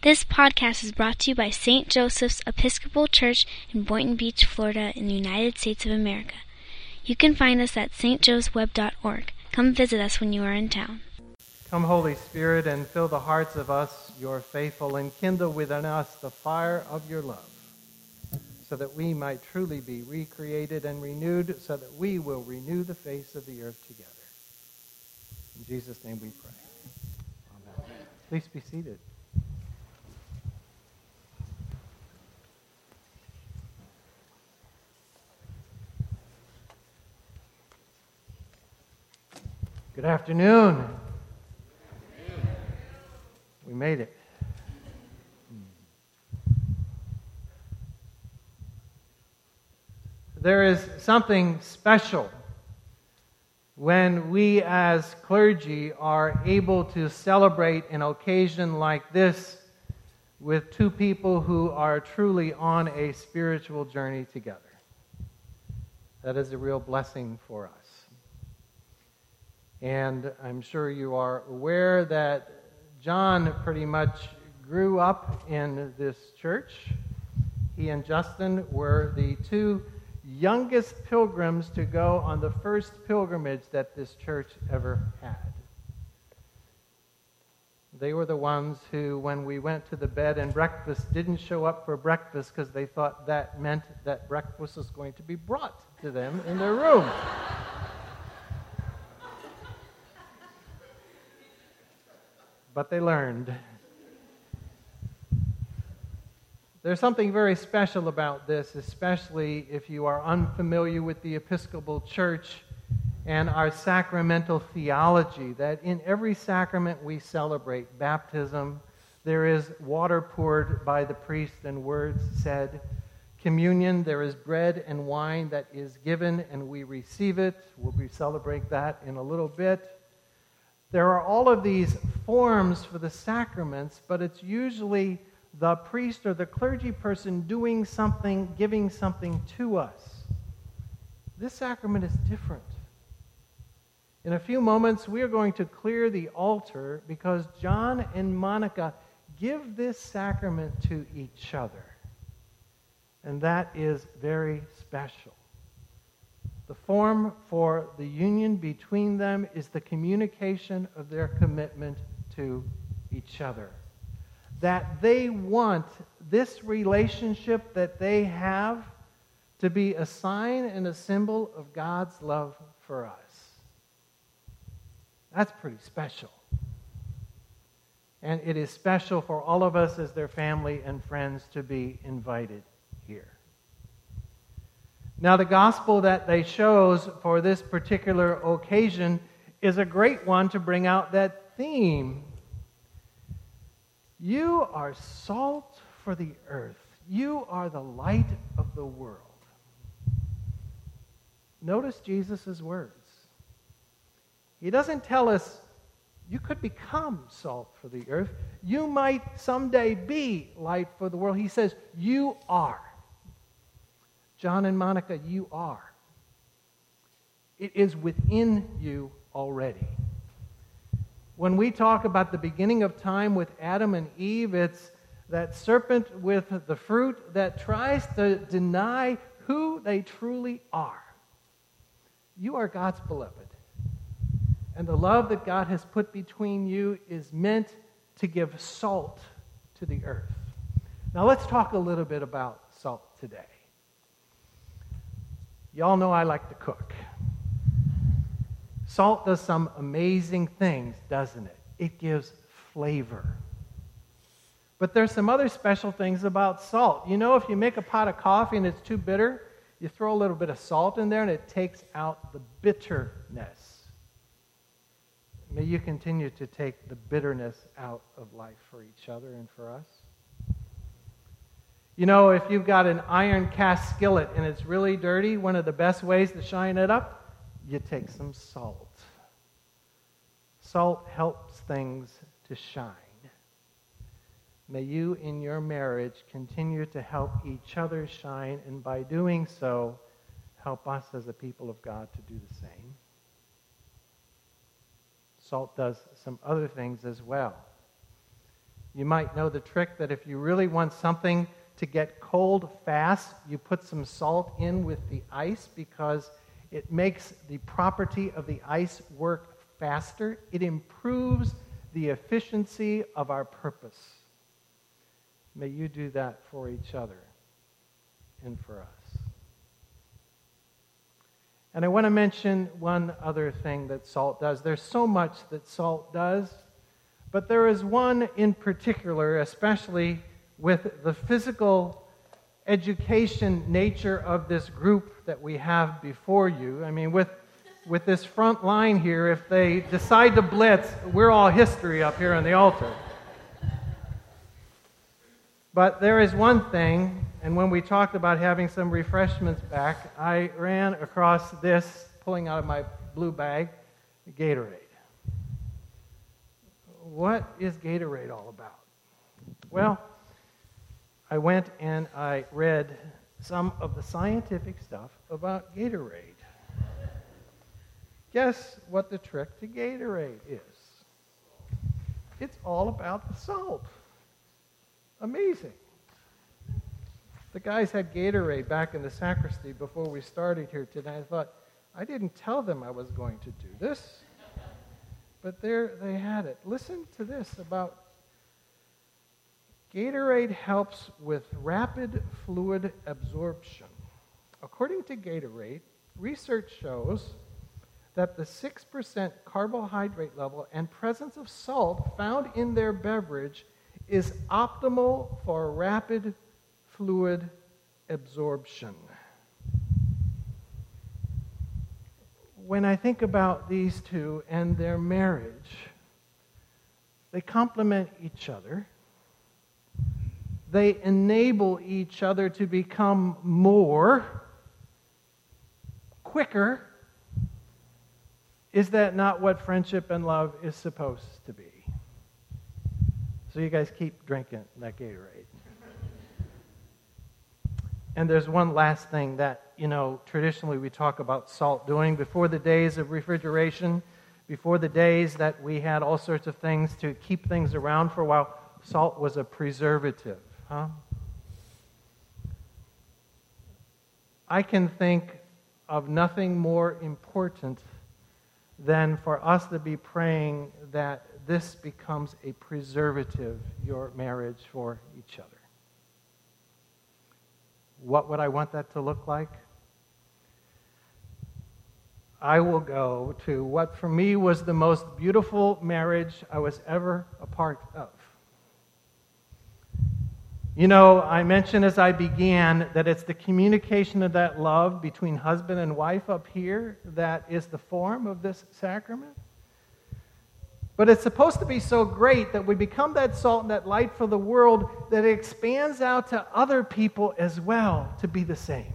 This podcast is brought to you by St. Joseph's Episcopal Church in Boynton Beach, Florida, in the United States of America. You can find us at stjoseweb.org. Come visit us when you are in town. Come, Holy Spirit, and fill the hearts of us, your faithful, and kindle within us the fire of your love, so that we might truly be recreated and renewed, so that we will renew the face of the earth together. In Jesus' name we pray. Amen. Please be seated. Good afternoon. We made it. There is something special when we as clergy are able to celebrate an occasion like this with two people who are truly on a spiritual journey together. That is a real blessing for us. And I'm sure you are aware that John pretty much grew up in this church. He and Justin were the two youngest pilgrims to go on the first pilgrimage that this church ever had. They were the ones who, when we went to the bed and breakfast, didn't show up for breakfast because they thought that meant that breakfast was going to be brought to them in their room. But they learned. There's something very special about this, especially if you are unfamiliar with the Episcopal Church and our sacramental theology, that in every sacrament we celebrate baptism, there is water poured by the priest and words said. Communion, there is bread and wine that is given and we receive it. We'll celebrate that in a little bit. There are all of these forms for the sacraments, but it's usually the priest or the clergy person doing something, giving something to us. This sacrament is different. In a few moments, we are going to clear the altar because John and Monica give this sacrament to each other. And that is very special. The form for the union between them is the communication of their commitment to each other. That they want this relationship that they have to be a sign and a symbol of God's love for us. That's pretty special. And it is special for all of us as their family and friends to be invited here. Now, the gospel that they chose for this particular occasion is a great one to bring out that theme. You are salt for the earth. You are the light of the world. Notice Jesus' words. He doesn't tell us you could become salt for the earth. You might someday be light for the world. He says you are. John and Monica, you are. It is within you already. When we talk about the beginning of time with Adam and Eve, it's that serpent with the fruit that tries to deny who they truly are. You are God's beloved. And the love that God has put between you is meant to give salt to the earth. Now let's talk a little bit about salt today. Y'all know I like to cook. Salt does some amazing things, doesn't it? It gives flavor. But there's some other special things about salt. You know, if you make a pot of coffee and it's too bitter, you throw a little bit of salt in there and it takes out the bitterness. May you continue to take the bitterness out of life for each other and for us. You know, if you've got an iron cast skillet and it's really dirty, one of the best ways to shine it up, you take some salt. Salt helps things to shine. May you in your marriage continue to help each other shine, and by doing so, help us as a people of God to do the same. Salt does some other things as well. You might know the trick that if you really want something to get cold fast, you put some salt in with the ice because it makes the property of the ice work faster. It improves the efficiency of our purpose. May you do that for each other and for us. And I want to mention one other thing that salt does. There's so much that salt does, but there is one in particular, especially with the physical education nature of this group that we have before you. I mean, with this front line here, if they decide to blitz, we're all history up here on the altar. But there is one thing, and when we talked about having some refreshments back, I ran across this, pulling out of my blue bag, Gatorade. What is Gatorade all about? Well, I went and I read some of the scientific stuff about Gatorade. Guess what the trick to Gatorade is? It's all about the salt. Amazing. The guys had Gatorade back in the sacristy before we started here today. I thought, I didn't tell them I was going to do this. But there they had it. Listen to this about Gatorade helps with rapid fluid absorption. According to Gatorade, research shows that the 6% carbohydrate level and presence of salt found in their beverage is optimal for rapid fluid absorption. When I think about these two and their marriage, they complement each other. They enable each other to become more, quicker. Is that not what friendship and love is supposed to be? So you guys keep drinking that Gatorade. And there's one last thing that, traditionally we talk about salt doing. Before the days of refrigeration, before the days that we had all sorts of things to keep things around for a while, salt was a preservative. I can think of nothing more important than for us to be praying that this becomes a preservative, your marriage for each other. What would I want that to look like? I will go to what for me was the most beautiful marriage I was ever a part of. I mentioned as I began that it's the communication of that love between husband and wife up here that is the form of this sacrament. But it's supposed to be so great that we become that salt and that light for the world that it expands out to other people as well to be the same.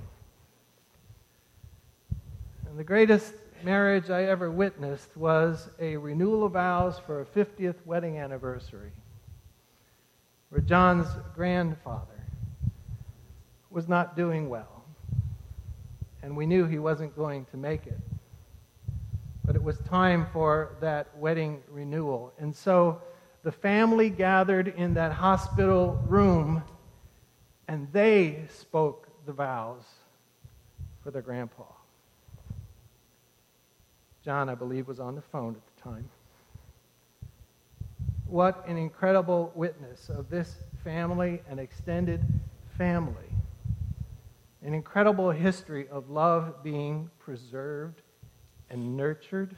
And the greatest marriage I ever witnessed was a renewal of vows for a 50th wedding anniversary, where John's grandfather was not doing well, and we knew he wasn't going to make it. But it was time for that wedding renewal. And so the family gathered in that hospital room, and they spoke the vows for their grandpa. John, I believe, was on the phone at the time. What an incredible witness of this family, an extended family. An incredible history of love being preserved and nurtured.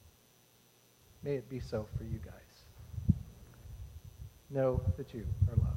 May it be so for you guys. Know that you are loved.